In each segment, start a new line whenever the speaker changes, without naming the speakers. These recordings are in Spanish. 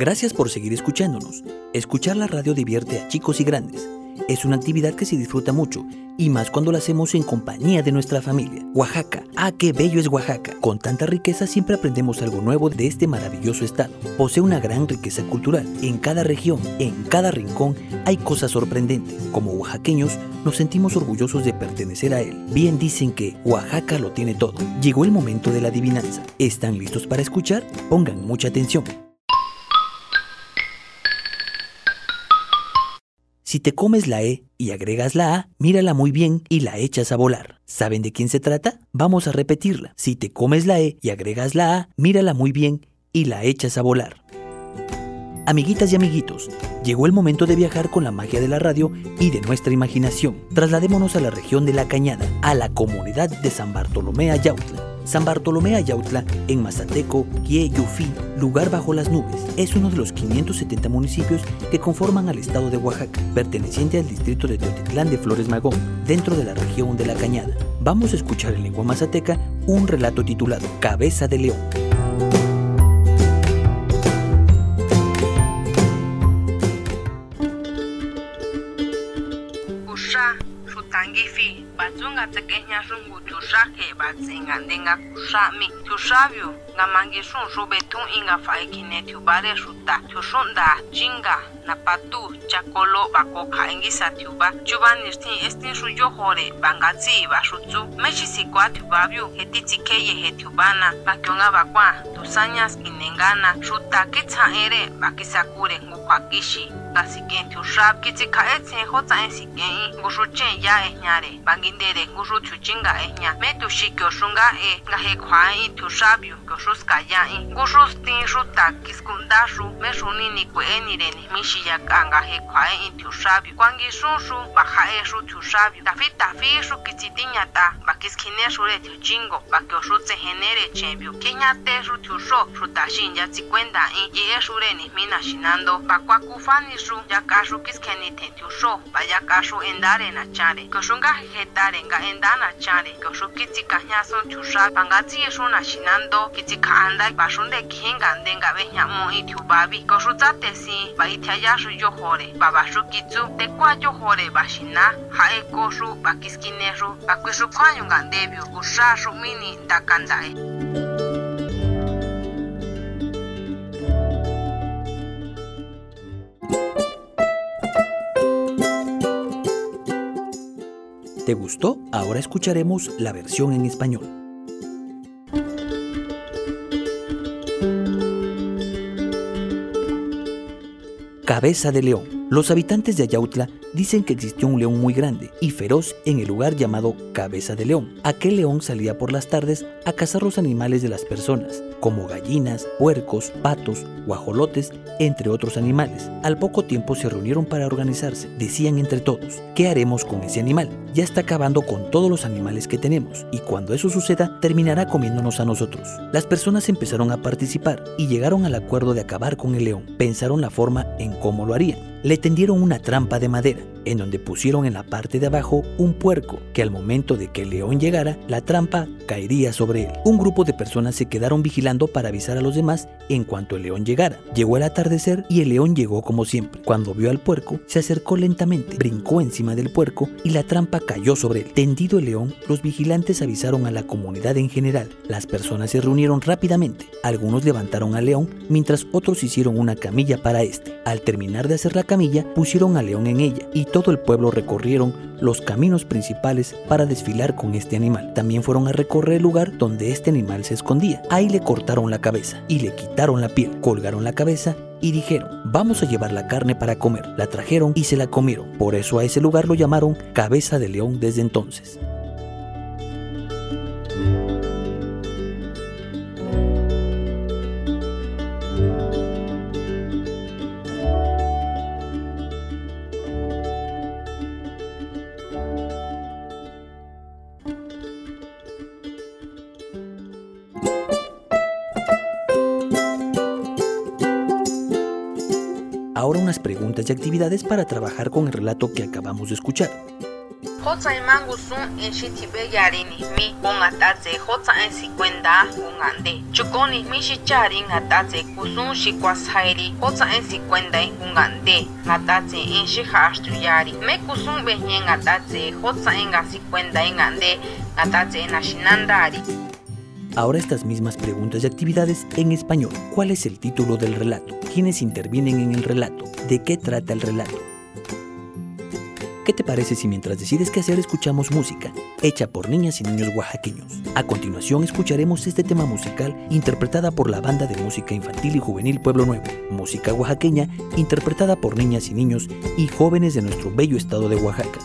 Gracias por seguir escuchándonos. Escuchar la radio divierte a chicos y grandes. Es una actividad que se disfruta mucho, y más cuando la hacemos en compañía de nuestra familia. Oaxaca, qué bello es Oaxaca. Con tanta riqueza siempre aprendemos algo nuevo de este maravilloso estado. Posee una gran riqueza cultural. En cada región, en cada rincón, hay cosas sorprendentes. Como oaxaqueños, nos sentimos orgullosos de pertenecer a él. Bien dicen que Oaxaca lo tiene todo. Llegó el momento de la adivinanza. ¿Están listos para escuchar? Pongan mucha atención. Si te comes la E y agregas la A, mírala muy bien y la echas a volar. ¿Saben de quién se trata? Vamos a repetirla. Si te comes la E y agregas la A, mírala muy bien y la echas a volar. Amiguitas y amiguitos, llegó el momento de viajar con la magia de la radio y de nuestra imaginación. Trasladémonos a la región de La Cañada, a la comunidad de San Bartolomé Ayautla. San Bartolomé Ayautla, en Mazateco, Quieyufi, lugar bajo las nubes, es uno de los 570 municipios que conforman al estado de Oaxaca, perteneciente al distrito de Teotitlán de Flores Magón, dentro de la región de La Cañada. Vamos a escuchar en lengua mazateca un relato titulado Cabeza de León.
Tangifi, Bazunga Tequeña Rungu, Tushake, Batzingandenga, Kushami, Tushavio, Gamangisun, Rubetun, Inga Faikine, Tubare, Shuta, Tushunda, Jinga, Napatu, Chacolo, Bacoca, Engisa, Tuba, Jubanistin, Estin Shuyohore, Bangazi, Bashutsu, Mechisikwa, Tubavio, Hetitike, Hetubana, Bakyonga Bakwa, Tusanyas, Inengana, Shuta, Kitsa Ere, Bakisakure, Ngukakishi. La siguiente ushab kiti kaetse hota en siguen gushuchen ya eñare bangindere gushu chuchinga eña metu shikyo shunga ngahe kwai tushabyu gushuska ya gushus tin shuta kiskunda shu meshuni ni kwenire ni mishi ya kanga he kwai tushabyu kwangi shushu bahae shu tushabyu tafi shu kititinya ta bakiskine shure tuchingo bakyo se genere chembyu kenyate shu tusho shutashin ya tikwenda ye shure ni mina shinando bakwa kufani Yakashu kiskeni tentusho, bayakashu endare na chare, koshunga hetare nga endana chare, koshu kitika nyason tusha, bangazi yeshu na shinando, kitika anda bashunde kihinga ndenga benyamo itubabi, koshu zatesi, baitayashu yohore, babashu kitsu, tekwa yohore bashina, hae koshu, bakiskineshu, bakwishu kwanyunga ndebyu, ushashu mini ndakandae.
¿Te gustó? Ahora escucharemos la versión en español. Cabeza de león. Los habitantes de Ayautla dicen que existió un león muy grande y feroz en el lugar llamado Cabeza de León. Aquel león salía por las tardes a cazar los animales de las personas, como gallinas, puercos, patos, guajolotes, entre otros animales. Al poco tiempo se reunieron para organizarse. Decían entre todos, ¿qué haremos con ese animal? Ya está acabando con todos los animales que tenemos, y cuando eso suceda, terminará comiéndonos a nosotros. Las personas empezaron a participar y llegaron al acuerdo de acabar con el león. Pensaron la forma en cómo lo harían. Le tendieron una trampa de madera, en donde pusieron en la parte de abajo un puerco, que al momento de que el león llegara, la trampa caería sobre él. Un grupo de personas se quedaron vigilando para avisar a los demás en cuanto el león llegara. Llegó el atardecer y el león llegó como siempre. Cuando vio al puerco, se acercó lentamente, brincó encima del puerco y la trampa cayó sobre él. Tendido el león, los vigilantes avisaron a la comunidad en general. Las personas se reunieron rápidamente. Algunos levantaron al león, mientras otros hicieron una camilla para este. Al terminar de hacer la camilla, pusieron al león en ella y todo el pueblo recorrieron los caminos principales para desfilar con este animal. También fueron a recorrer el lugar donde este animal se escondía. Ahí le cortaron la cabeza y le quitaron la piel, colgaron la cabeza y dijeron, vamos a llevar la carne para comer. La trajeron y se la comieron. Por eso a ese lugar lo llamaron Cabeza de León desde entonces. Ahora unas preguntas y actividades para trabajar con el relato que acabamos de escuchar.
Hotsa imangusun en shitibe yarini mi ongatadze hotsa en 50 ungande. Chukoni mi shichari ngatadze kusun shikwasairi hotsa en 50 ungande. Ngatadze en shihastu yari. Me kusun behnye ngatadze hotsa en 50 ingande. Ngatadze nashinandari.
Ahora estas mismas preguntas y actividades en español. ¿Cuál es el título del relato? ¿Quiénes intervienen en el relato? ¿De qué trata el relato? ¿Qué te parece si mientras decides qué hacer escuchamos música hecha por niñas y niños oaxaqueños? A continuación escucharemos este tema musical interpretada por la Banda de Música Infantil y Juvenil Pueblo Nuevo, música oaxaqueña interpretada por niñas y niños y jóvenes de nuestro bello estado de Oaxaca.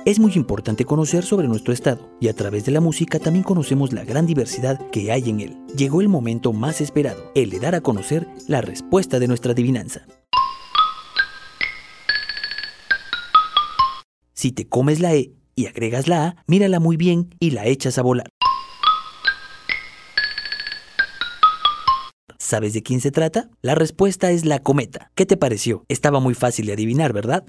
Es muy importante conocer sobre nuestro estado y a través de la música también conocemos la gran diversidad que hay en él. Llegó el momento más esperado, el de dar a conocer la respuesta de nuestra adivinanza. Si te comes la E y agregas la A, mírala muy bien y la echas a volar. ¿Sabes de quién se trata? La respuesta es la cometa. ¿Qué te pareció? Estaba muy fácil de adivinar, ¿verdad?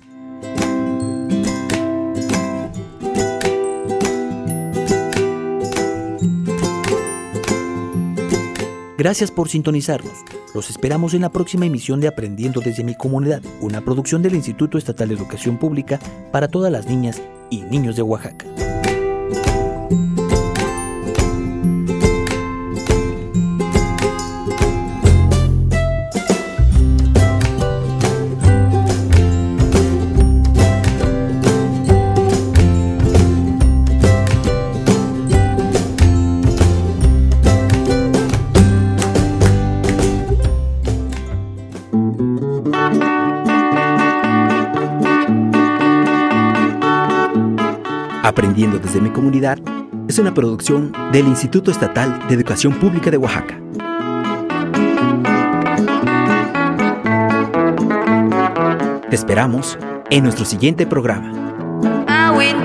Gracias por sintonizarnos. Los esperamos en la próxima emisión de Aprendiendo desde mi comunidad, una producción del Instituto Estatal de Educación Pública para todas las niñas y niños de Oaxaca.
Aprendiendo desde mi comunidad es una producción del Instituto Estatal de Educación Pública de Oaxaca. Te esperamos en nuestro siguiente programa.